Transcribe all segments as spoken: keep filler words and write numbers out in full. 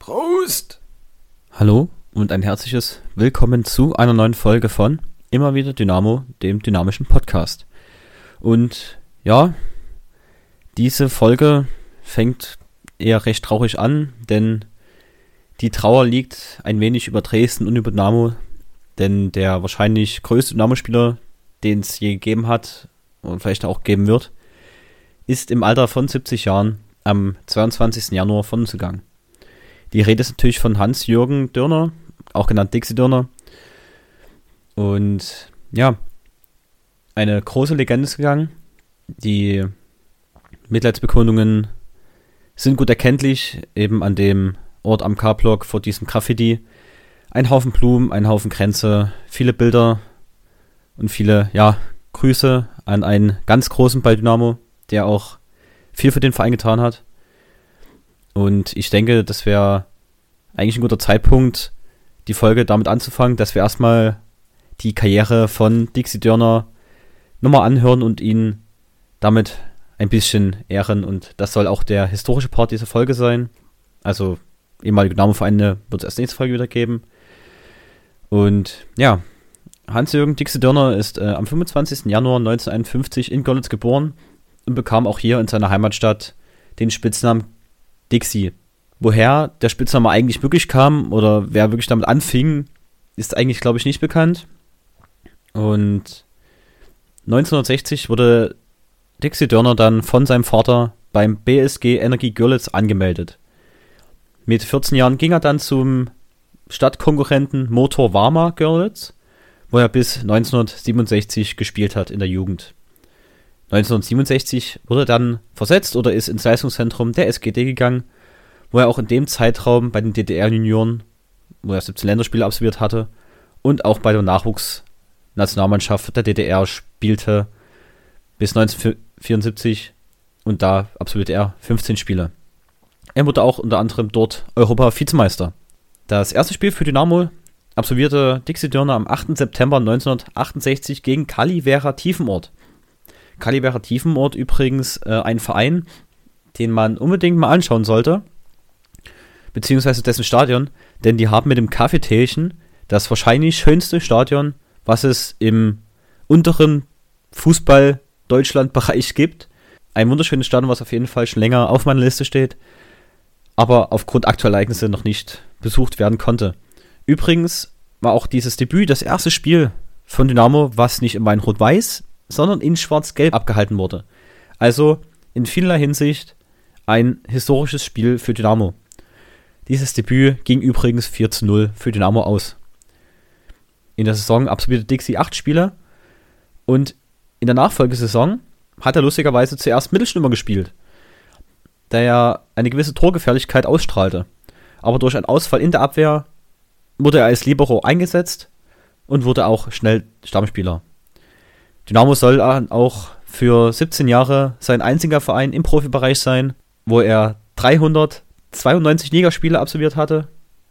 Prost! Hallo und ein herzliches Willkommen zu einer neuen Folge von Immer wieder Dynamo, dem dynamischen Podcast. Und ja, diese Folge fängt eher recht traurig an, denn die Trauer liegt ein wenig über Dresden und über Dynamo, denn der wahrscheinlich größte Dynamo-Spieler, den es je gegeben hat und vielleicht auch geben wird, ist im Alter von siebzig Jahren am zweiundzwanzigsten Januar von uns gegangen. Die Rede ist natürlich von Hans-Jürgen Dörner, auch genannt Dixi Dörner. Und ja, eine große Legende ist gegangen. Die Mitleidsbekundungen sind gut erkenntlich, eben an dem Ort am K-Block vor diesem Graffiti. Ein Haufen Blumen, ein Haufen Kränze, viele Bilder und viele, ja, Grüße an einen ganz großen bei Dynamo, der auch viel für den Verein getan hat. Und ich denke, das wäre eigentlich ein guter Zeitpunkt, die Folge damit anzufangen, dass wir erstmal die Karriere von Dixi Dörner nochmal anhören und ihn damit ein bisschen ehren. Und das soll auch der historische Part dieser Folge sein. Also ehemalige Dynamo-Vereine wird es erst nächste Folge wieder geben. Und ja, Hans-Jürgen Dixi Dörner ist äh, am fünfundzwanzigsten Januar neunzehnhunderteinundfünfzig in Görlitz geboren und bekam auch hier in seiner Heimatstadt den Spitznamen Dixi. Woher der Spitzname eigentlich wirklich kam oder wer wirklich damit anfing, ist eigentlich, glaube ich, nicht bekannt. Und neunzehnhundertsechzig wurde Dixi Dörner dann von seinem Vater beim B S G Energie Görlitz angemeldet. Mit vierzehn Jahren ging er dann zum Stadtkonkurrenten Motor Varma Görlitz, wo er bis neunzehnhundertsiebenundsechzig gespielt hat in der Jugend. neunzehnhundertsiebenundsechzig wurde er dann versetzt oder ist ins Leistungszentrum der S G D gegangen, wo er auch in dem Zeitraum bei den D D R-Junioren, wo er siebzehn Länderspiele absolviert hatte, und auch bei der Nachwuchsnationalmannschaft der D D R spielte bis neunzehnhundertvierundsiebzig und da absolvierte er fünfzehn Spiele. Er wurde auch unter anderem dort Europa-Vizemeister. Das erste Spiel für Dynamo absolvierte Dixi Dörner am achten September neunzehnhundertachtundsechzig gegen Kalivera Tiefenort. Kalivera Tiefenort übrigens äh, ein Verein, den man unbedingt mal anschauen sollte, beziehungsweise dessen Stadion, denn die haben mit dem Kaffeetälchen das wahrscheinlich schönste Stadion, was es im unteren Fußball-Deutschland-Bereich gibt. Ein wunderschönes Stadion, was auf jeden Fall schon länger auf meiner Liste steht, aber aufgrund aktueller Ereignisse noch nicht besucht werden konnte. Übrigens war auch dieses Debüt das erste Spiel von Dynamo, was nicht in Weinrot-Weiß, sondern in Schwarz-Gelb abgehalten wurde. Also in vielerlei Hinsicht ein historisches Spiel für Dynamo. Dieses Debüt ging übrigens vier zu null für Dynamo aus. In der Saison absolvierte Dixi acht Spiele und in der Nachfolgesaison hat er lustigerweise zuerst Mittelstürmer gespielt, da er eine gewisse Torgefährlichkeit ausstrahlte. Aber durch einen Ausfall in der Abwehr wurde er als Libero eingesetzt und wurde auch schnell Stammspieler. Dynamo soll auch für siebzehn Jahre sein einziger Verein im Profibereich sein, wo er dreihundertzweiundneunzig Ligaspiele absolviert hatte,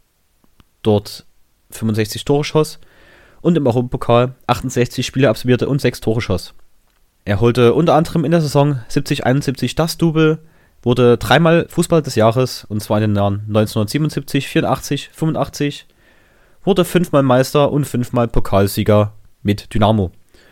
dort fünfundsechzig Tore schoss und im Europapokal achtundsechzig Spiele absolvierte und sechs Tore schoss. Er holte unter anderem in der Saison siebzig einundsiebzig das Double, wurde dreimal Fußballer des Jahres, und zwar in den Jahren neunzehnhundertsiebenundsiebzig, vierundachtzig, fünfundachtzig, wurde fünfmal Meister und fünfmal Pokalsieger mit Dynamo.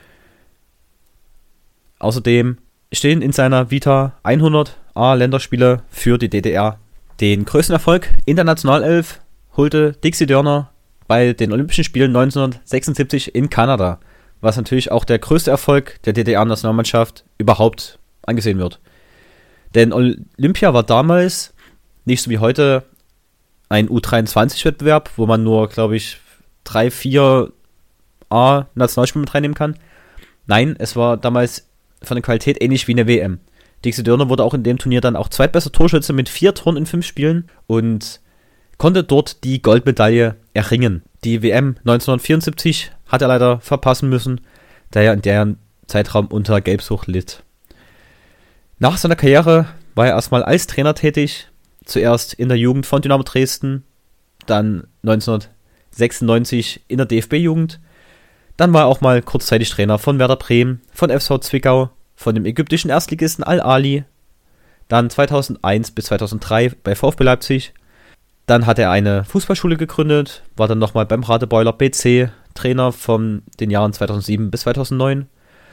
Außerdem stehen in seiner Vita hundert A-Länderspiele für die D D R. Den größten Erfolg in der Nationalelf holte Dixi Dörner bei den Olympischen Spielen neunzehnhundertsechsundsiebzig in Kanada, was natürlich auch der größte Erfolg der D D R-Nationalmannschaft überhaupt angesehen wird. Denn Olympia war damals nicht so wie heute ein U dreiundzwanzig-Wettbewerb, wo man nur, glaube ich, drei, vier A-Nationalspiele mit reinnehmen kann. Nein, es war damals von der Qualität ähnlich wie eine W M. Dixi Dörner wurde auch in dem Turnier dann auch zweitbester Torschütze mit vier Toren in fünf Spielen und konnte dort die Goldmedaille erringen. Die W M neunzehnhundertvierundsiebzig hat er leider verpassen müssen, da er in deren Zeitraum unter Gelbsucht litt. Nach seiner Karriere war er erstmal als Trainer tätig, zuerst in der Jugend von Dynamo Dresden, dann neunzehnhundertsechsundneunzig in der D F B-Jugend. Dann war er auch mal kurzzeitig Trainer von Werder Bremen, von F V Zwickau, von dem ägyptischen Erstligisten Al-Ali, dann zweitausendeins bis zweitausenddrei bei VfB Leipzig Dann hat er eine Fußballschule gegründet, war dann nochmal beim Radebeuler B C Trainer von den Jahren zweitausendsieben bis zweitausendneun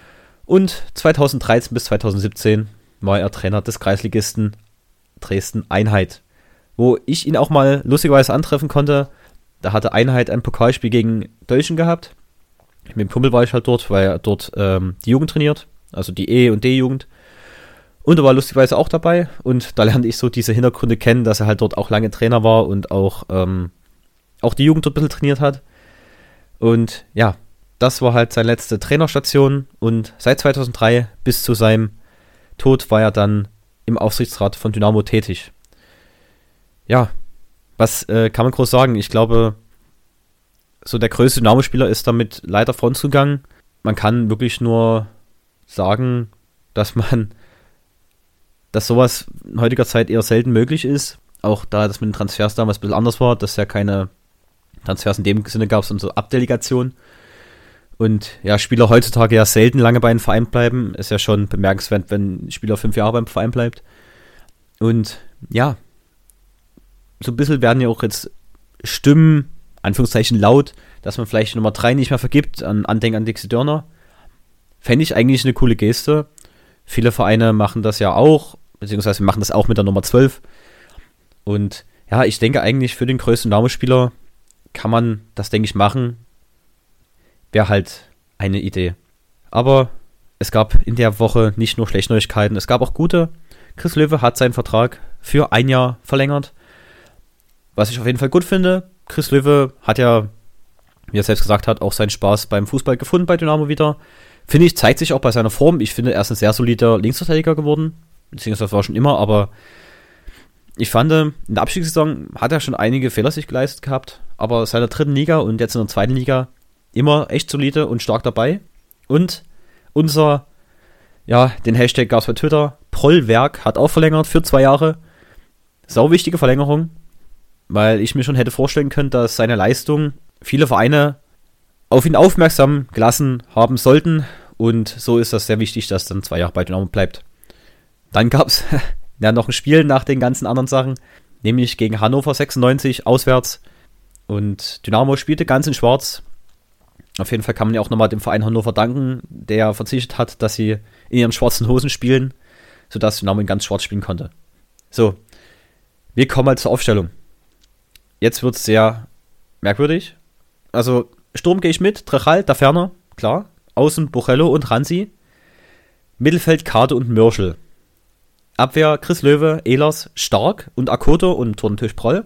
und zweitausenddreizehn bis zweitausendsiebzehn war er Trainer des Kreisligisten Dresden Einheit, wo ich ihn auch mal lustigerweise antreffen konnte. Da hatte Einheit ein Pokalspiel gegen Deutschen gehabt. Mit dem Kumpel war ich halt dort, weil er dort ähm, die Jugend trainiert, also die E- und D-Jugend. Und er war lustigerweise auch dabei und da lernte ich so diese Hintergründe kennen, dass er halt dort auch lange Trainer war und auch, ähm, auch die Jugend dort ein bisschen trainiert hat. Und ja, das war halt seine letzte Trainerstation und seit zweitausenddrei bis zu seinem Tod war er dann im Aufsichtsrat von Dynamo tätig. Ja, was äh, kann man groß sagen? Ich glaube, so der größte Dynamo-Spieler ist damit leider von uns gegangen. Man kann wirklich nur sagen, dass man, dass sowas in heutiger Zeit eher selten möglich ist. Auch da das mit den Transfers damals ein bisschen anders war, dass es ja keine Transfers in dem Sinne gab, sondern so Abdelegation. Und ja, Spieler heutzutage ja selten lange bei einem Verein bleiben. Ist ja schon bemerkenswert, wenn ein Spieler fünf Jahre beim Verein bleibt. Und ja, so ein bisschen werden ja auch jetzt Stimmen, Anführungszeichen laut, dass man vielleicht Nummer drei nicht mehr vergibt, an Andenken an Dixie Dörner. Fände ich eigentlich eine coole Geste. Viele Vereine machen das ja auch, beziehungsweise machen das auch mit der Nummer zwölf. Und ja, ich denke eigentlich für den größten Dynamo-Spieler kann man das, denke ich, machen. Wäre halt eine Idee. Aber es gab in der Woche nicht nur schlechte Neuigkeiten, es gab auch gute. Chris Löwe hat seinen Vertrag für ein Jahr verlängert. Was ich auf jeden Fall gut finde. Chris Löwe hat ja, wie er selbst gesagt hat, auch seinen Spaß beim Fußball gefunden bei Dynamo wieder. Finde ich, zeigt sich auch bei seiner Form. Ich finde, er ist ein sehr solider Linksverteidiger geworden. Beziehungsweise war schon immer, aber ich fand, in der Abstiegssaison hat er schon einige Fehler sich geleistet gehabt. Aber seit der dritten Liga und jetzt in der zweiten Liga immer echt solide und stark dabei. Und unser, ja, den Hashtag gab es bei Twitter, Prollwerk hat auch verlängert für zwei Jahre. Sau wichtige Verlängerung, weil ich mir schon hätte vorstellen können, dass seine Leistung viele Vereine auf ihn aufmerksam gelassen haben sollten. Und so ist das sehr wichtig, dass dann zwei Jahre bei Dynamo bleibt. Dann gab es ja noch ein Spiel nach den ganzen anderen Sachen, nämlich gegen Hannover sechsundneunzig auswärts. Und Dynamo spielte ganz in Schwarz. Auf jeden Fall kann man ja auch nochmal dem Verein Hannover danken, der verzichtet hat, dass sie in ihren schwarzen Hosen spielen, sodass Dynamo in ganz schwarz spielen konnte. So, wir kommen mal zur Aufstellung. Jetzt wird es sehr merkwürdig. Also, Sturm gehe ich mit, Trechal, da Ferner, klar. Außen Buchello und Ransi. Mittelfeld Kade und Mörschel. Abwehr Chris Löwe, Ehlers, Stark und Akoto und Turntisch Proll.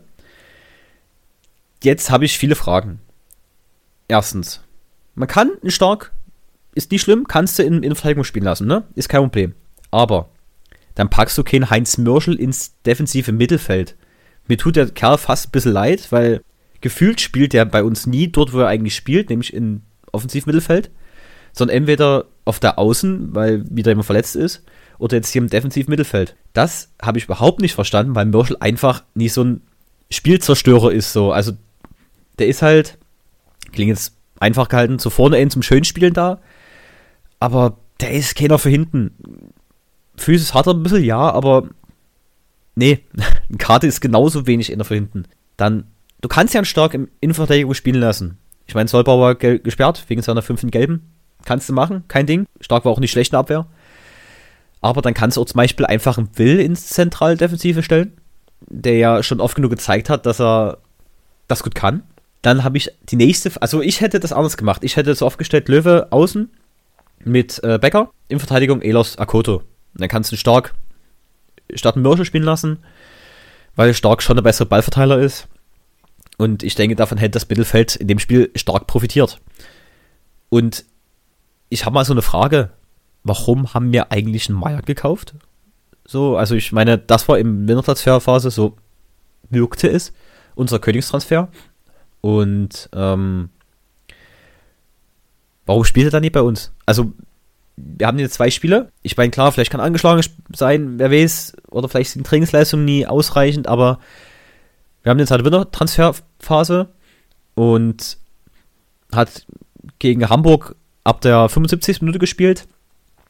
Jetzt habe ich viele Fragen. Erstens, man kann einen Stark, ist nicht schlimm, kannst du in, in Verteidigung spielen lassen, ne? Ist kein Problem. Aber dann packst du keinen Heinz Mörschel ins defensive Mittelfeld. Mir tut der Kerl fast ein bisschen leid, weil gefühlt spielt der bei uns nie dort, wo er eigentlich spielt, nämlich im Offensivmittelfeld, sondern entweder auf der Außen, weil wieder jemand verletzt ist, oder jetzt hier im Defensivmittelfeld. Das habe ich überhaupt nicht verstanden, weil Mörschel einfach nie so ein Spielzerstörer ist. So. Also der ist halt, klingt jetzt einfach gehalten, zu vorne eben zum Schönspielen da, aber der ist keiner für hinten. Physisch hat er ein bisschen, ja, aber nee, eine Karte ist genauso wenig einer für hinten. Dann, du kannst ja einen Stark im Innenverteidigung spielen lassen. Ich meine, Solbauer war gel- gesperrt, wegen seiner fünften Gelben. Kannst du machen, kein Ding. Stark war auch nicht schlecht in der Abwehr. Aber dann kannst du auch zum Beispiel einfach einen Will ins zentrale Defensive stellen, der ja schon oft genug gezeigt hat, dass er das gut kann. Dann habe ich die nächste, also ich hätte das anders gemacht. Ich hätte so aufgestellt, Löwe außen mit äh, Becker, in Verteidigung Ehlers, Akoto. Und dann kannst du Stark statt einen Mörschel spielen lassen, weil Stark schon der bessere Ballverteiler ist. Und ich denke, davon hätte das Mittelfeld in dem Spiel stark profitiert. Und ich habe mal so eine Frage, warum haben wir eigentlich einen Meier gekauft? So, also ich meine, das war im Wintertransferphase, so wirkte es, unser Königstransfer. Und ähm, warum spielt er dann nicht bei uns? Also, wir haben jetzt zwei Spiele. Ich meine, klar, vielleicht kann angeschlagen sein, wer weiß, oder vielleicht sind die Trainingsleistungen nie ausreichend, aber wir haben jetzt halt Wintertransferphase und hat gegen Hamburg ab der fünfundsiebzigsten Minute gespielt.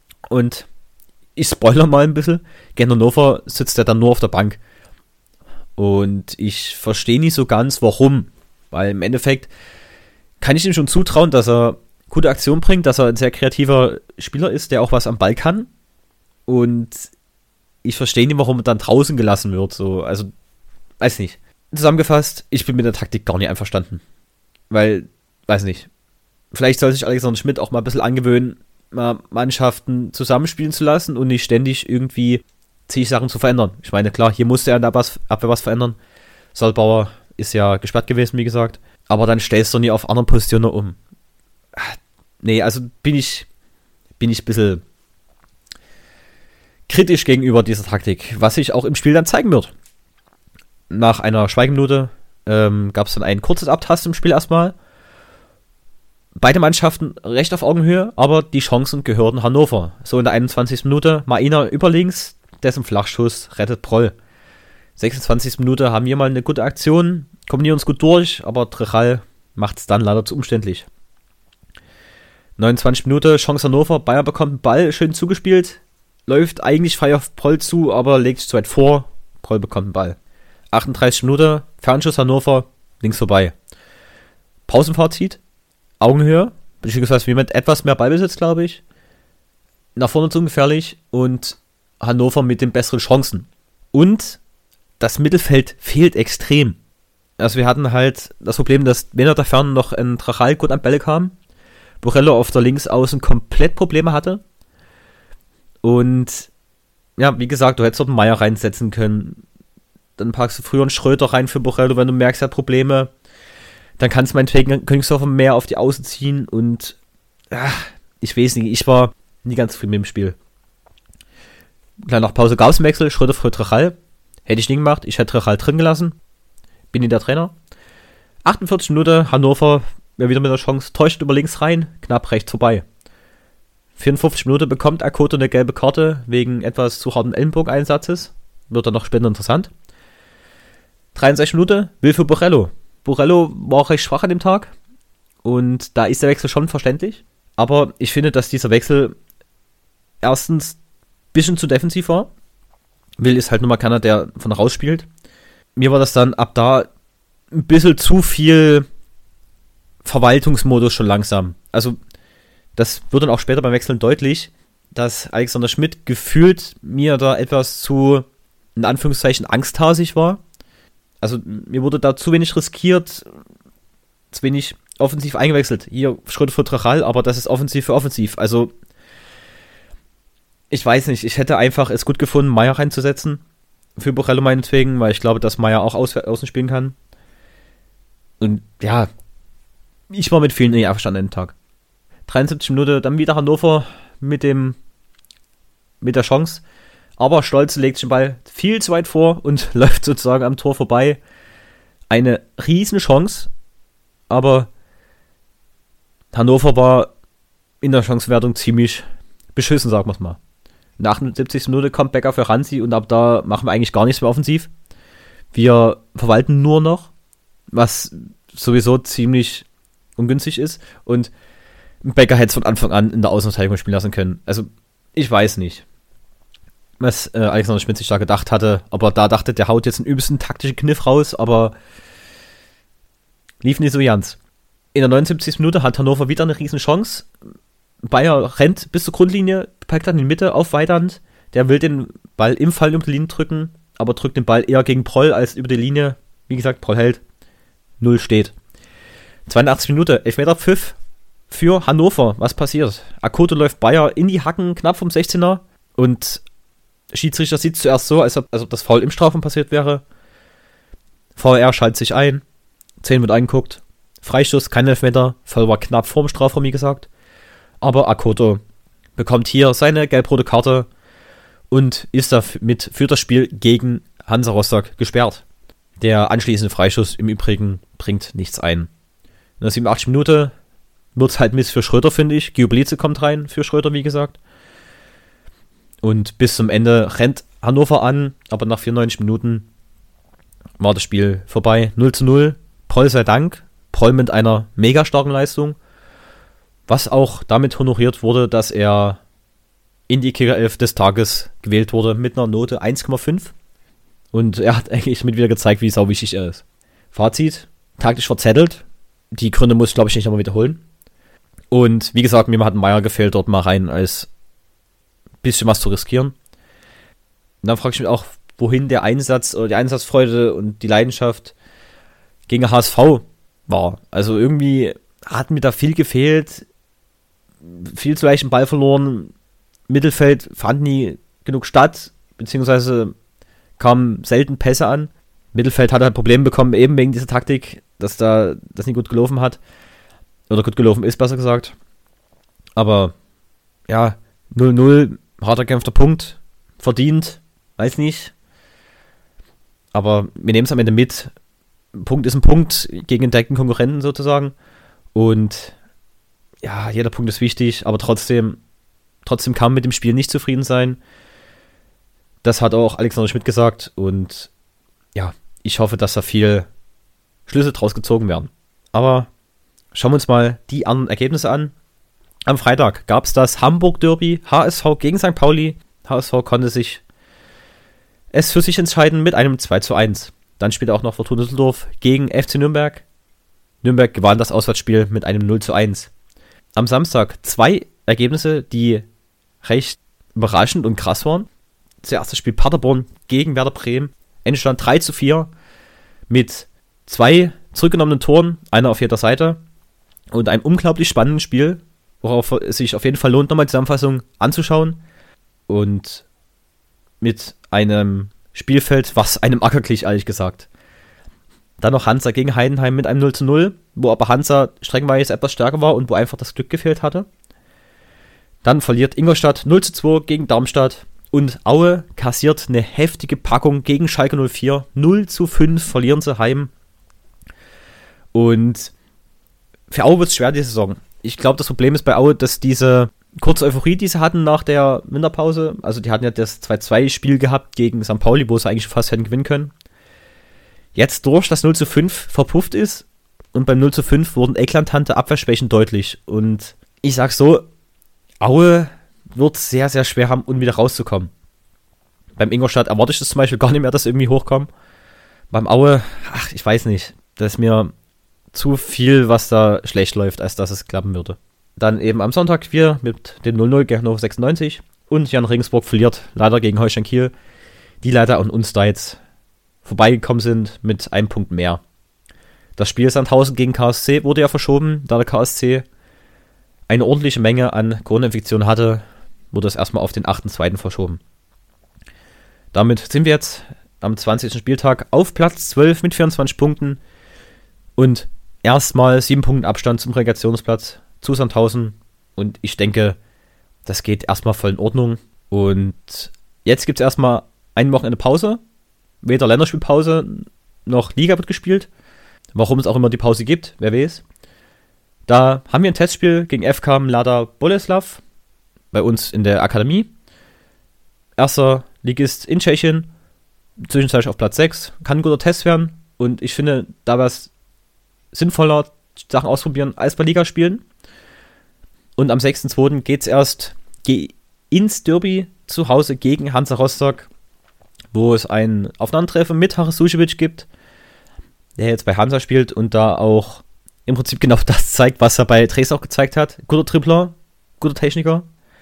Und ich spoiler mal ein bisschen, gegen Hannover sitzt er dann nur auf der Bank. Und ich verstehe nicht so ganz, warum. Weil im Endeffekt kann ich ihm schon zutrauen, dass er gute Aktion bringt, dass er ein sehr kreativer Spieler ist, der auch was am Ball kann. Und ich verstehe nicht, warum er dann draußen gelassen wird. So, also, weiß nicht. Zusammengefasst, ich bin mit der Taktik gar nicht einverstanden. Weil, weiß nicht. Vielleicht soll sich Alexander Schmidt auch mal ein bisschen angewöhnen, mal Mannschaften zusammenspielen zu lassen und nicht ständig irgendwie zig Sachen zu verändern. Ich meine, klar, hier musste er in der Abwehr was verändern. Solbauer ist ja gesperrt gewesen, wie gesagt. Aber dann stellst du nie auf anderen Positionen um. Nee, also bin ich bin ich ein bisschen kritisch gegenüber dieser Taktik, was sich auch im Spiel dann zeigen wird. Nach einer Schweigeminute ähm, gab es dann ein kurzes Abtasten im Spiel erstmal. Beide Mannschaften recht auf Augenhöhe, aber die Chancen gehörten Hannover. So in der einundzwanzigsten Minute Maina über links, dessen Flachschuss rettet Proll. sechsundzwanzigste Minute haben wir mal eine gute Aktion, kombinieren uns gut durch, aber Trechal macht es dann leider zu umständlich. neunundzwanzigste Minute, Chance Hannover, Bayer bekommt den Ball, schön zugespielt, läuft eigentlich frei auf Proll zu, aber legt sich zu weit vor, Proll bekommt den Ball. achtunddreißigste Minute, Fernschuss Hannover, links vorbei. Pausenfazit, Augenhöhe, beziehungsweise mit etwas mehr Ballbesitz, glaube ich. Nach vorne zu ungefährlich und Hannover mit den besseren Chancen. Und das Mittelfeld fehlt extrem. Also wir hatten halt das Problem, dass weder der Fern noch ein Trachal gut an Bälle kam. Borello auf der Linksaußen komplett Probleme hatte. Und ja, wie gesagt, du hättest dort einen Meier reinsetzen können. Dann packst du früher einen Schröter rein für Borello, wenn du merkst, er hat Probleme. Dann kannst du meinetwegen Königsdorfer mehr auf die Außen ziehen und ach, ich weiß nicht, ich war nie ganz zufrieden mit dem Spiel. Klar, nach Pause gab es einen Wechsel, Schröder für Trachal. Hätte ich nicht gemacht, ich hätte Trachal drin gelassen. Bin ich der Trainer. achtundvierzigste Minute, Hannover, ja, wieder mit der Chance, täuscht über links rein, knapp rechts vorbei. vierundfünfzigste Minute bekommt Akoto eine gelbe Karte wegen etwas zu harten Ellenbogeneinsatzes. Wird dann noch später interessant. dreiundsechzigste Minute, will für Borello. Borello war recht schwach an dem Tag und da ist der Wechsel schon verständlich. Aber ich finde, dass dieser Wechsel erstens ein bisschen zu defensiv war. Will ist halt nur mal keiner, der von raus spielt. Mir war das dann ab da ein bisschen zu viel Verwaltungsmodus schon langsam. Also das wird dann auch später beim Wechseln deutlich, dass Alexander Schmidt gefühlt mir da etwas zu, in Anführungszeichen, angsthasig war. Also mir wurde da zu wenig riskiert, zu wenig offensiv eingewechselt. Hier Schritt für Trachal, aber das ist offensiv für offensiv. Also ich weiß nicht, ich hätte einfach es gut gefunden, Meier reinzusetzen. Für Borello meinetwegen, weil ich glaube, dass Meier auch aus, außen spielen kann. Und ja, ich war mit vielen nicht einverstanden an dem Tag. dreiundsiebzigste Minute, dann wieder Hannover mit dem mit der Chance. Aber Stolz legt den Ball viel zu weit vor und läuft sozusagen am Tor vorbei. Eine riesen Chance, aber Hannover war in der Chancenwertung ziemlich beschissen, sagen wir es mal. In der achtundsiebzigsten Minute kommt Becker für Ranzi und ab da machen wir eigentlich gar nichts mehr offensiv. Wir verwalten nur noch, was sowieso ziemlich ungünstig ist. Und Becker hätte es von Anfang an in der Außenverteidigung spielen lassen können. Also, ich weiß nicht, was äh, Alexander Schmidt sich da gedacht hatte. Aber da dachte, der haut jetzt einen übelsten taktischen Kniff raus, aber lief nicht so ganz. In der neunundsiebzigsten Minute hat Hannover wieder eine riesen Chance. Bayer rennt bis zur Grundlinie, packt dann in die Mitte auf Weidand. Der will den Ball im Fall über die Linie drücken, aber drückt den Ball eher gegen Proll als über die Linie. Wie gesagt, Proll hält. Null steht. zweiundachtzigste Minute, Elfmeter-Pfiff für Hannover. Was passiert? Akoto läuft Bayer in die Hacken, knapp vom sechzehner. Und Schiedsrichter sieht es zuerst so, als ob, als ob das Foul im Strafraum passiert wäre. V R schaltet sich ein. zehn wird eingeguckt. Freistoß, kein Elfmeter. Foul war knapp vorm Strafraum, wie gesagt. Aber Akoto bekommt hier seine gelb-rote Karte und ist damit für das Spiel gegen Hansa Rostock gesperrt. Der anschließende Freischuss im Übrigen bringt nichts ein. In der siebenundachtzigsten Minute wird es halt Mist für Schröder, finde ich. Gioblice kommt rein für Schröder, wie gesagt. Und bis zum Ende rennt Hannover an, aber nach vierundneunzig Minuten war das Spiel vorbei. null zu null. Proll sei Dank. Proll mit einer mega starken Leistung. Was auch damit honoriert wurde, dass er in die Kicker elf des Tages gewählt wurde mit einer Note eins Komma fünf. Und er hat eigentlich mit wieder gezeigt, wie sauwichtig er ist. Fazit, taktisch verzettelt. Die Gründe muss ich, glaube ich, nicht nochmal wiederholen. Und wie gesagt, mir hat ein Meier gefehlt, dort mal rein, als bisschen was zu riskieren. Und dann frage ich mich auch, wohin der Einsatz oder die Einsatzfreude und die Leidenschaft gegen H S V war. Also irgendwie hat mir da viel gefehlt, viel zu leicht den Ball verloren, Mittelfeld fand nie genug statt, beziehungsweise kamen selten Pässe an. Mittelfeld hat halt Probleme bekommen, eben wegen dieser Taktik, dass da das nicht gut gelaufen hat. Oder gut gelaufen ist, besser gesagt. Aber ja, null null, hart erkämpfter Punkt, verdient, weiß nicht. Aber wir nehmen es am Ende mit. Ein Punkt ist ein Punkt gegen den direkten Konkurrenten sozusagen. Und ja, jeder Punkt ist wichtig, aber trotzdem, trotzdem kann man mit dem Spiel nicht zufrieden sein. Das hat auch Alexander Schmidt gesagt. Und ja, ich hoffe, dass da viel Schlüsse draus gezogen werden. Aber schauen wir uns mal die anderen Ergebnisse an. Am Freitag gab es das Hamburg-Derby, H S V gegen Sankt Pauli. H S V konnte sich es für sich entscheiden mit einem zwei zu eins. Dann spielte auch noch Fortuna Düsseldorf gegen F C Nürnberg. Nürnberg gewann das Auswärtsspiel mit einem null zu eins. Am Samstag zwei Ergebnisse, die recht überraschend und krass waren. Das erste Spiel Paderborn gegen Werder Bremen. Endstand drei zu vier mit zwei zurückgenommenen Toren, einer auf jeder Seite. Und einem unglaublich spannenden Spiel, worauf es sich auf jeden Fall lohnt, nochmal die Zusammenfassung anzuschauen. Und mit einem Spielfeld, was einem Acker glich, ehrlich gesagt. Dann noch Hansa gegen Heidenheim mit einem null zu null, wo aber Hansa streckenweise etwas stärker war und wo einfach das Glück gefehlt hatte. Dann verliert Ingolstadt null zu zwei gegen Darmstadt und Aue kassiert eine heftige Packung gegen Schalke null vier. null zu fünf verlieren sie heim. Und für Aue wird es schwer, die Saison. Ich glaube, das Problem ist bei Aue, dass diese kurze Euphorie, die sie hatten nach der Winterpause, also die hatten ja das zwei zu zwei Spiel gehabt gegen Sankt Pauli, wo sie eigentlich fast hätten gewinnen können, jetzt durch das null zu fünf verpufft ist und beim null zu fünf wurden eklatante Abwehrschwächen deutlich. Und ich sag so, Aue wird sehr, sehr schwer haben, um wieder rauszukommen. Beim Ingolstadt erwarte ich das zum Beispiel gar nicht mehr, dass sie irgendwie hochkommen. Beim Aue, ach, ich weiß nicht, das ist mir zu viel, was da schlecht läuft, als dass es klappen würde. Dann eben am Sonntag wir mit dem null null gegen Hannover sechsundneunzig und Jan Regensburg verliert leider gegen Holstein Kiel, die leider an uns da jetzt vorbeigekommen sind mit einem Punkt mehr. Das Spiel Sandhausen gegen K S C wurde ja verschoben, da der K S C eine ordentliche Menge an Corona-Infektionen hatte, wurde es erstmal auf den achten zweiten verschoben. Damit sind wir jetzt am zwanzigsten Spieltag auf Platz zwölf mit vierundzwanzig Punkten und erstmal sieben Punkten Abstand zum Relegationsplatz zu Sandhausen. Und ich denke, das geht erstmal voll in Ordnung. Und jetzt gibt es erstmal ein Wochenende Pause. Weder Länderspielpause noch Liga wird gespielt. Warum es auch immer die Pause gibt, wer weiß. Da haben wir ein Testspiel gegen F K Mlada Boleslav bei uns in der Akademie. Erster Ligist in Tschechien, zwischenzeitlich auf Platz sechs. Kann ein guter Test werden. Und ich finde, da war es sinnvoller, Sachen ausprobieren, als bei Ligaspielen. Und am sechsten zweiten geht es erst ins Derby zu Hause gegen Hansa Rostock, wo es ein Aufeinandertreffen mit Haris Sušević gibt, der jetzt bei Hansa spielt und da auch im Prinzip genau das zeigt, was er bei Dresden auch gezeigt hat. Guter Tripler, guter Techniker.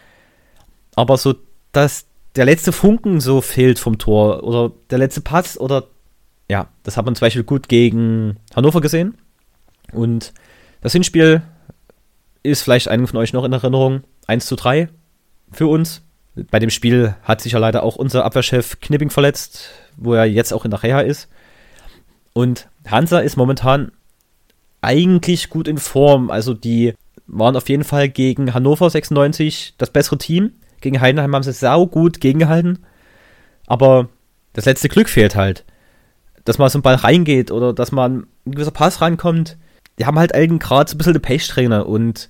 Aber so, dass der letzte Funken so fehlt vom Tor oder der letzte Pass oder ja, das hat man zum Beispiel gut gegen Hannover gesehen. Und das Hinspiel ist vielleicht einigen von euch noch in Erinnerung, eins zu drei für uns. Bei dem Spiel hat sich ja leider auch unser Abwehrchef Knipping verletzt, wo er jetzt auch in der Reha ist. Und Hansa ist momentan eigentlich gut in Form. Also die waren auf jeden Fall gegen Hannover sechsundneunzig das bessere Team. Gegen Heidenheim haben sie saugut gegengehalten. Aber das letzte Glück fehlt halt. Dass mal so ein Ball reingeht oder dass mal ein gewisser Pass rankommt. Die haben halt eigentlich gerade so ein bisschen eine Pechsträhne und,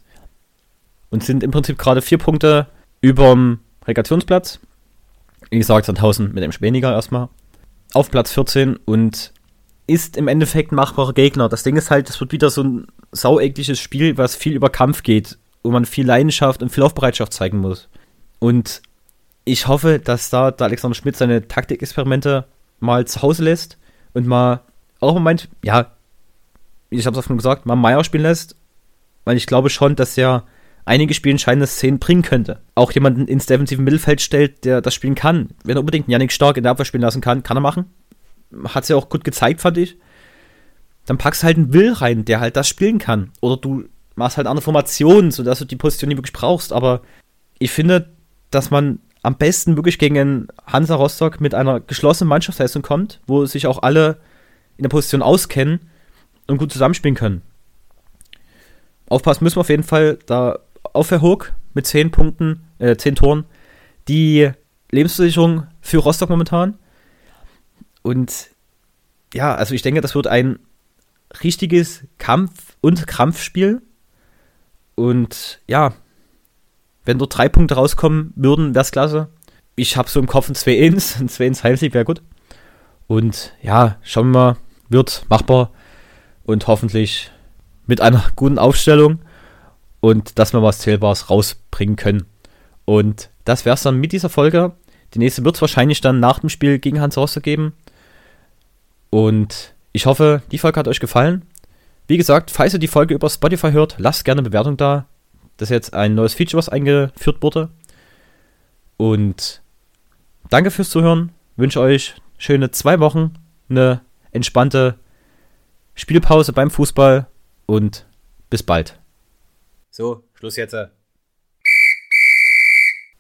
und sind im Prinzip gerade vier Punkte überm Relegationsplatz. Wie gesagt, Sandhausen mit einem weniger erstmal. Auf Platz vierzehn und ist im Endeffekt ein machbarer Gegner. Das Ding ist halt, es wird wieder so ein sauekliges Spiel, was viel über Kampf geht, wo man viel Leidenschaft und viel Laufbereitschaft zeigen muss. Und ich hoffe, dass da der Alexander Schmidt seine Taktikexperimente mal zu Hause lässt und mal auch mal meint, ja, ich habe es auch schon gesagt, mal Meier spielen lässt, weil ich glaube schon, dass er einige spielentscheidende Szenen bringen könnte. Auch jemanden ins defensive Mittelfeld stellt, der das spielen kann. Wenn er unbedingt Yannick Stark in der Abwehr spielen lassen kann, kann er machen. Hat es ja auch gut gezeigt, fand ich. Dann packst du halt einen Will rein, der halt das spielen kann. Oder du machst halt andere Formationen, sodass du die Position nicht wirklich brauchst. Aber ich finde, dass man am besten wirklich gegen einen Hansa Rostock mit einer geschlossenen Mannschaftsleistung kommt, wo sich auch alle in der Position auskennen und gut zusammenspielen können. Aufpassen müssen wir auf jeden Fall, da auf der Hook mit zehn Punkten, äh, zehn Toren, die Lebensversicherung für Rostock momentan. Und ja, also ich denke, das wird ein richtiges Kampf- und Krampfspiel. Und ja, wenn dort drei Punkte rauskommen würden, wäre es klasse. Ich habe so im Kopf ein zwei eins, ein zwei eins Heimsieg wäre gut. Und ja, schauen wir mal, wird machbar und hoffentlich mit einer guten Aufstellung und dass wir was Zählbares rausbringen können. Und das wäre es dann mit dieser Folge. Die nächste wird es wahrscheinlich dann nach dem Spiel gegen Hansa Rostock geben. Und ich hoffe, die Folge hat euch gefallen. Wie gesagt, falls ihr die Folge über Spotify hört, lasst gerne eine Bewertung da. Das ist jetzt ein neues Feature, was eingeführt wurde. Und danke fürs Zuhören. Wünsche euch schöne zwei Wochen, eine entspannte Spielpause beim Fußball und bis bald. So, Schluss jetzt.